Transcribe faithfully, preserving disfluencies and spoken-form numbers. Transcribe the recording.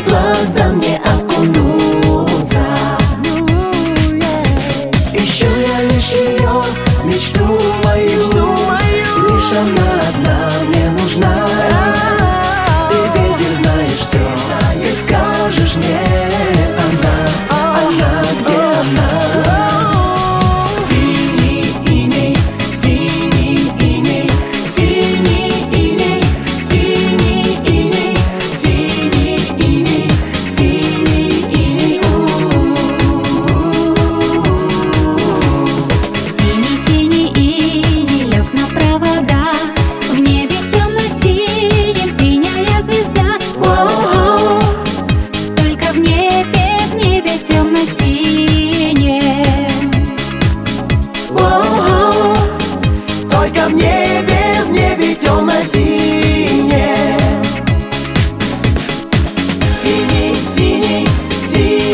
глаза мне окунуться. Ищу я лишь ее, мечту мою, лишь она одна мне нужна. Ты ведь знаешь все, ты скажешь мне, она, она, где она? Синий иней, синий иней, синий иней, синий иней, синий иней, синий иней. Синий-синий иней лег на провода, в небе темно-синем синяя звезда. О-о-о, только в небе, в небе темно-синее. О-о-о, только в небе, в небе темно-синее. Синий, синий, синий.